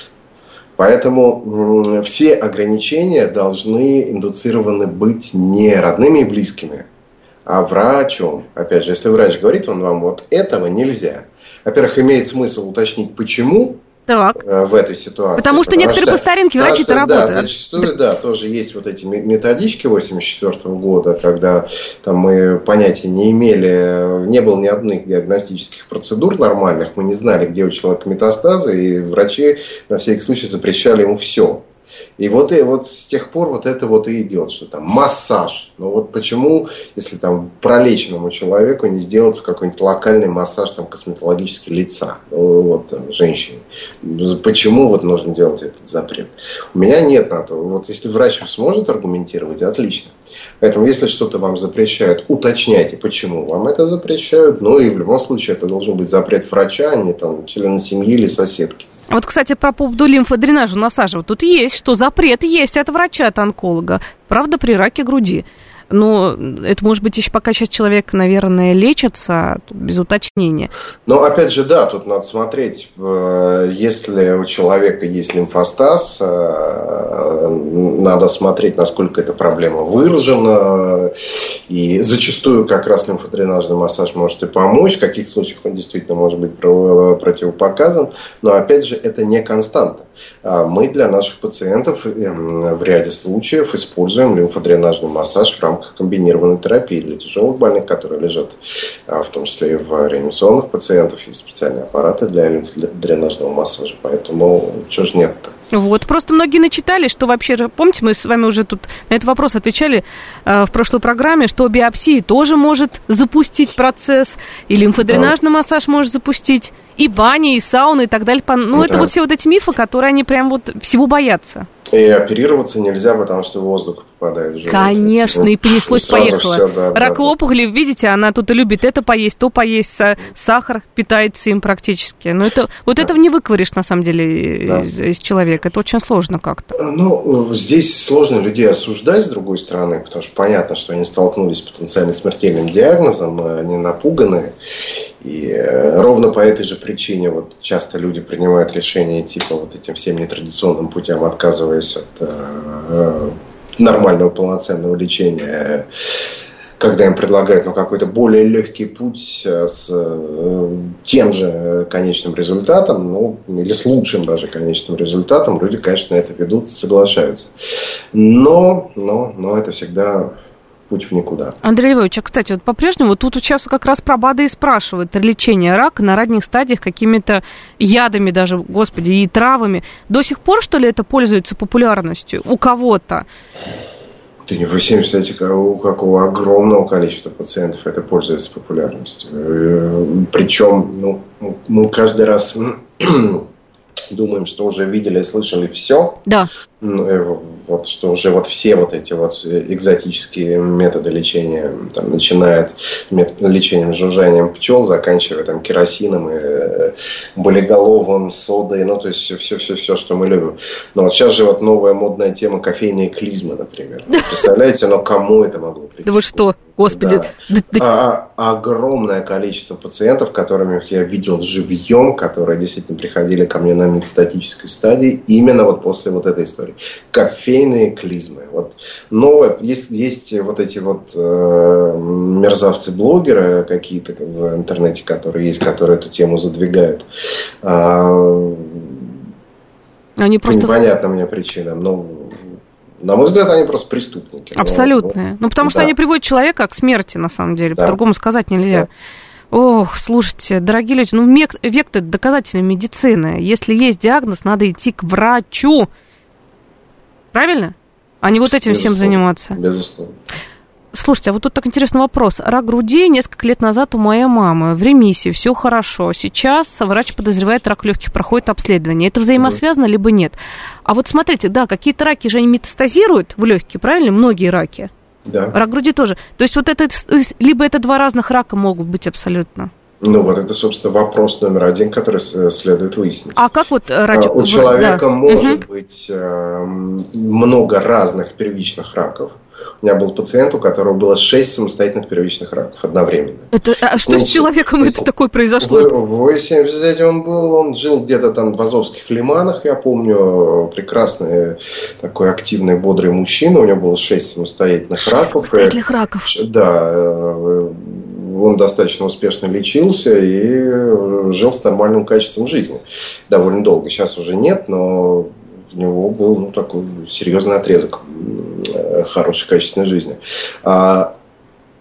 Поэтому м- все ограничения должны индуцированы быть не родными и близкими, а врачом. Опять же, если врач говорит, он вам вот этого нельзя. Во-первых, имеет смысл уточнить, почему. Так. В этой ситуации. Потому что потому некоторые что, по старинке врачи-то работают. Да, зачастую, да, тоже есть вот эти методички восемьдесят четвёртого года, когда там мы понятия не имели, не было ни одних диагностических процедур нормальных, мы не знали, где у человека метастазы, и врачи на всякий случай запрещали ему все. И вот, и вот с тех пор вот это вот и идет, что там массаж. Но вот почему, если там пролеченному человеку не сделать какой-нибудь локальный массаж там, косметологически лица, ну, вот, там, женщине? Почему вот нужно делать этот запрет? У меня нет на то. Вот если врач сможет аргументировать, отлично. Поэтому если что-то вам запрещают, уточняйте, почему вам это запрещают. Ну и в любом случае это должен быть запрет врача, а не там, члена семьи или соседки. Вот, кстати, по поводу лимфодренажа насажа. Тут есть, что запрет есть от врача, от онколога. Правда, при раке груди. Но это может быть еще пока сейчас человек, наверное, лечится, без уточнения. Но опять же, да, тут надо смотреть, если у человека есть лимфостаз, надо смотреть, насколько эта проблема выражена. И зачастую как раз лимфодренажный массаж может и помочь. В каких случаях он действительно может быть противопоказан. Но опять же, это не константа. Мы для наших пациентов в ряде случаев используем лимфодренажный массаж в рамках комбинированной терапии для тяжелых больных, которые лежат, в том числе и в реанимационных пациентов. Есть специальные аппараты для лимфодренажного массажа. Поэтому чего ж нет-то? Вот, просто многие начитали, что вообще, помните, мы с вами уже тут на этот вопрос отвечали э, в прошлой программе, что биопсия тоже может запустить процесс, и лимфодренажный да. массаж может запустить, и баня, и сауна, и так далее. Ну, да. это вот все вот эти мифы, которые они прям вот всего боятся. И оперироваться нельзя, потому что воздух попадает в живот. Конечно, и понеслось, поехало. Все, да, Рак да, опухоли, да. видите, она тут и любит это поесть, то поесть, сахар питается им практически. Но это, вот да. этого не выковыришь, на самом деле, да. из, из человека. Это очень сложно как-то. Ну, здесь сложно людей осуждать, с другой стороны, потому что понятно, что они столкнулись с потенциально смертельным диагнозом, они напуганы. И ровно по этой же причине вот часто люди принимают решения типа вот этим всем нетрадиционным путям, отказываясь от э, нормального полноценного лечения, когда им предлагают ну, какой-то более легкий путь с э, тем же конечным результатом, ну, или с лучшим даже конечным результатом, люди, конечно, на это ведут, соглашаются. Но, но, но это всегда... путь в никуда. Андрей Львович, а, кстати, вот по-прежнему тут сейчас как раз про БАДы и спрашивают. Лечение рака на ранних стадиях какими-то ядами даже, господи, и травами. До сих пор, что ли, это пользуется популярностью у кого-то? Да не, вы всем, кстати, у какого огромного количества пациентов это пользуется популярностью. Причем, ну, мы каждый раз... думаем, что уже видели и слышали все. Да. Вот, что уже вот все вот эти вот экзотические методы лечения, там, начиная от метода лечения жужжанием пчел, заканчивая там керосином и болиголовым, содой, ну, то есть все-все-все, что мы любим. Но вот сейчас же вот новая модная тема кофейные клизмы, например. Вы представляете, но кому это могло прийти? Да вы что? Господи. Да. А, огромное количество пациентов, которыми я видел живьем, которые действительно приходили ко мне на метастатической стадии, именно вот после вот этой истории. Кофейные клизмы. Вот новое, есть, есть вот эти вот э, мерзавцы-блогеры какие-то в интернете, которые есть, которые эту тему задвигают. А, Они по просто... непонятным мне причинам. Но, на мой взгляд, они просто преступники. Абсолютные. Ну, ну потому что да. они приводят человека к смерти, на самом деле. Да. По-другому сказать нельзя. Да. Ох, слушайте, дорогие люди, ну, век-то доказательной медицины. Если есть диагноз, надо идти к врачу. Правильно? А не вот этим Безусловно. всем заниматься. Безусловно. Слушайте, а вот тут так интересный вопрос. Рак груди несколько лет назад у моей мамы. В ремиссии, все хорошо. Сейчас врач подозревает рак легких, проходит обследование. Это взаимосвязано, либо нет? А вот смотрите, да, какие-то раки же они метастазируют в легкие, правильно? Многие раки. Да. Рак груди тоже. То есть вот это, либо это два разных рака могут быть абсолютно. Ну, вот это, собственно, вопрос номер один, который следует выяснить. А как вот врач... У человека да. может угу. быть много разных первичных раков. У меня был пациент, у которого было шесть самостоятельных первичных раков одновременно. Это, а что ну, с человеком это такое произошло? В восемьдесят он был, он жил где-то там в Азовских лиманах, я помню, прекрасный такой активный, бодрый мужчина, у него было шесть самостоятельных шесть раков. самостоятельных раков? Да, он достаточно успешно лечился и жил с нормальным качеством жизни довольно долго. Сейчас уже нет, но у него был ну, такой серьезный отрезок хорошей качественной жизни. А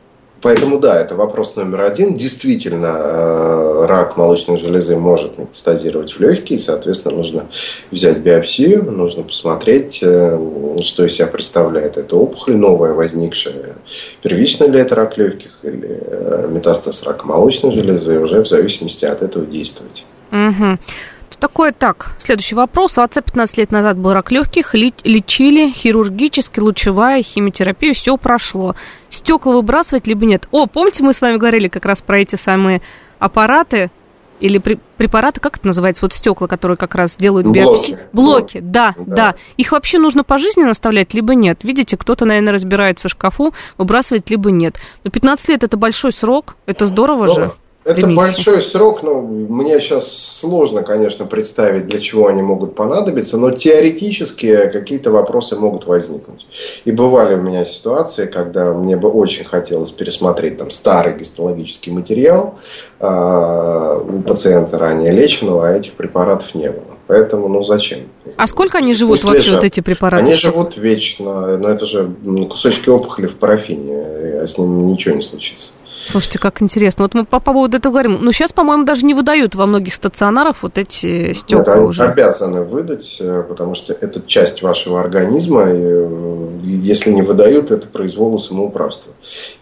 Поэтому, да, это вопрос номер один. Действительно, рак молочной железы может метастазировать в легкие, соответственно, нужно взять биопсию, нужно посмотреть, что из себя представляет эта опухоль, новая возникшая, первичный ли это рак легких или метастаз рака молочной железы, уже в зависимости от этого действовать. Угу. Такое так. Следующий вопрос. У отца пятнадцать лет назад был рак легких, лечили хирургически, лучевая, химиотерапия, все прошло. Стекла выбрасывать либо нет? О, помните, мы с вами говорили как раз про эти самые аппараты или препараты, как это называется, вот стекла, которые как раз делают биопсию? Блоки. Блоки, да, да, да. Их вообще нужно пожизненно оставлять, либо нет? Видите, кто-то, наверное, разбирается в шкафу, выбрасывать либо нет. Но пятнадцать лет это большой срок, это здорово но... же. Это ремиссии. Большой срок, но мне сейчас сложно, конечно, представить, для чего они могут понадобиться, но теоретически какие-то вопросы могут возникнуть. И бывали у меня ситуации, когда мне бы очень хотелось пересмотреть там старый гистологический материал э, у пациента ранее леченного, а этих препаратов не было. Поэтому, ну зачем? А сколько они живут Пусть вообще, лежат. Вот эти препараты? Они живут вечно, но это же кусочки опухоли в парафине, а с ними ничего не случится. Слушайте, как интересно. Вот мы по поводу этого говорим. Но сейчас, по-моему, даже не выдают во многих стационарах вот эти стекла. Нет, они уже обязаны выдать, потому что это часть вашего организма. И если не выдают, это произвол самоуправства.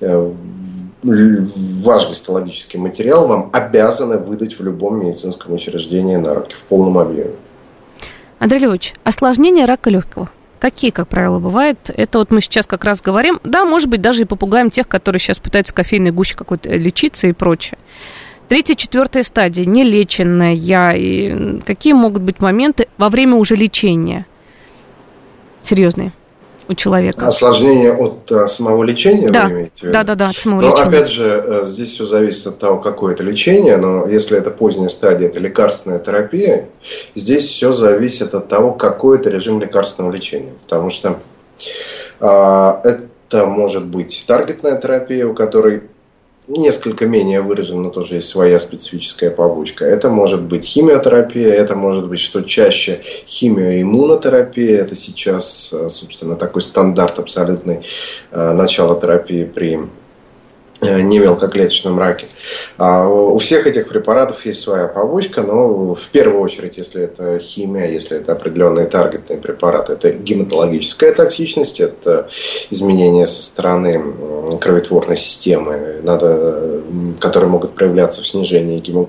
Ваш гистологический материал вам обязаны выдать в любом медицинском учреждении на руки в полном объеме. Андрей Львович, осложнение рака легкого. Какие, как правило, бывают? Это вот мы сейчас как раз говорим. Да, может быть, даже и попугаем тех, которые сейчас пытаются кофейной гущей какой-то лечиться и прочее. Третья, четвертая стадия, нелеченная. И какие могут быть моменты во время уже лечения? Серьезные у человека. Осложнения от а, самого лечения, да. вы имеете в виду? Да, да, да, от самого но, лечения. опять же, здесь все зависит от того, какое это лечение, но если это поздняя стадия, это лекарственная терапия, здесь все зависит от того, какой это режим лекарственного лечения. Потому что а, это может быть таргетная терапия, у которой несколько менее выражена, но тоже есть своя специфическая побочка. Это может быть химиотерапия, это может быть, что чаще химиоиммунотерапия. Это сейчас, собственно, такой стандарт абсолютный начала терапии при немелкоклеточном раке. У всех этих препаратов есть своя побочка, но в первую очередь, если это химия, если это определенные таргетные препараты, это гематологическая токсичность, это изменения со стороны кроветворной системы, надо, которые могут проявляться в снижении гемо...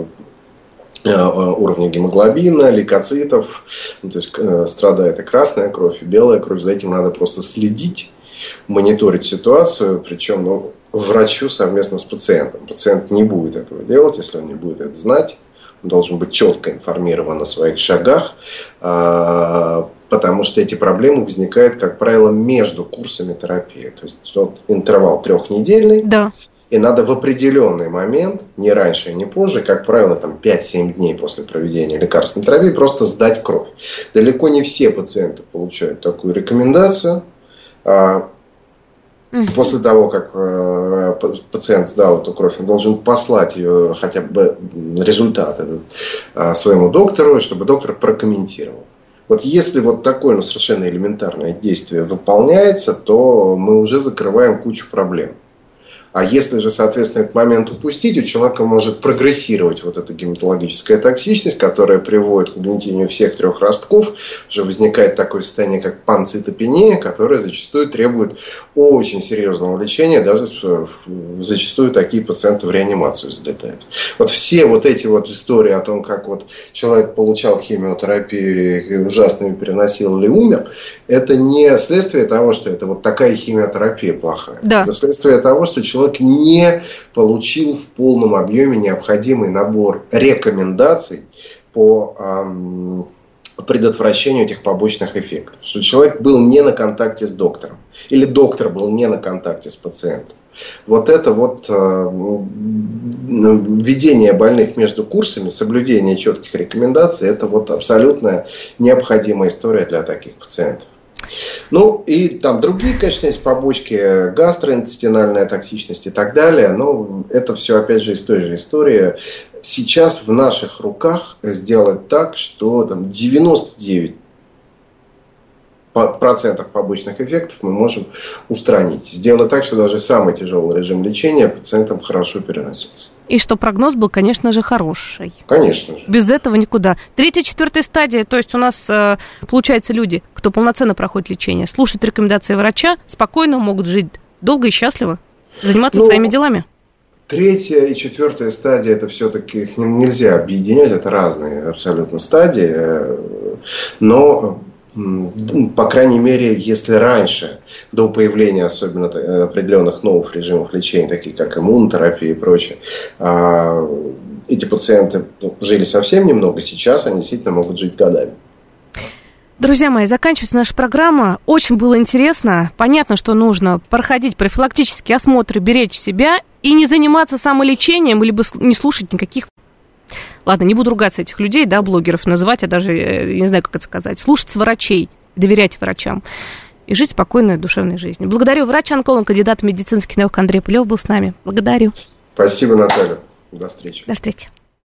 уровня гемоглобина, лейкоцитов, ну, то есть страдает и красная кровь, и белая кровь, за этим надо просто следить, мониторить ситуацию, причем, ну, врачу совместно с пациентом. Пациент не будет этого делать, если он не будет это знать. Он должен быть четко информирован о своих шагах, потому что эти проблемы возникают, как правило, между курсами терапии. То есть вот, интервал трехнедельный, да. И надо в определенный момент, не раньше и не позже, как правило, там пять-семь дней после проведения лекарственной терапии, просто сдать кровь. Далеко не все пациенты получают такую рекомендацию. После того, как э, пациент сдал эту кровь, он должен послать ее, хотя бы результат этот, э, своему доктору, чтобы доктор прокомментировал. Вот если вот такое ну, совершенно элементарное действие выполняется, то мы уже закрываем кучу проблем. А если же, соответственно, этот момент упустить, у человека может прогрессировать вот эта гематологическая токсичность, которая приводит к угнетению всех трех ростков. Уже возникает такое состояние, как панцитопения, которое зачастую требует очень серьезного лечения. Даже зачастую такие пациенты в реанимацию залетают. Вот все вот эти вот истории о том, как вот человек получал химиотерапию, ужасно ее переносил или умер, это не следствие того, что это вот такая химиотерапия плохая. Да. Это следствие того, что человек не получил в полном объеме необходимый набор рекомендаций по эм, предотвращению этих побочных эффектов. Что человек был не на контакте с доктором. Или доктор был не на контакте с пациентом. Вот это вот э, введение больных между курсами, соблюдение четких рекомендаций, это вот абсолютно необходимая история для таких пациентов. Ну, и там другие, конечно, есть побочки, гастроинтестинальная токсичность и так далее, но это все, опять же, из той же истории. Сейчас в наших руках сделать так, что там девяносто девять процентов побочных эффектов мы можем устранить. Сделать так, что даже самый тяжелый режим лечения пациентам хорошо переносился. И что прогноз был, конечно же, хороший. Конечно же. Без этого никуда. Третья, четвертая стадия, то есть у нас, получается, люди, кто полноценно проходит лечение, слушают рекомендации врача, спокойно могут жить долго и счастливо, заниматься ну, своими делами. Третья и четвертая стадия, это все-таки их нельзя объединять, это разные абсолютно стадии, но, по крайней мере, если раньше, до появления особенно определенных новых режимов лечения, таких как иммунотерапия и прочее, эти пациенты жили совсем немного, сейчас они действительно могут жить годами. Друзья мои, заканчивается наша программа. Очень было интересно. Понятно, что нужно проходить профилактические осмотры, беречь себя и не заниматься самолечением, либо не слушать никаких... Ладно, не буду ругаться этих людей, да, блогеров называть, я даже не знаю, как это сказать. Слушаться врачей, доверять врачам и жить спокойной душевной жизнью. Благодарю. Врач-онколог, кандидат медицинских наук Андрей Пылев был с нами. Благодарю. Спасибо, Наталья. До встречи. До встречи.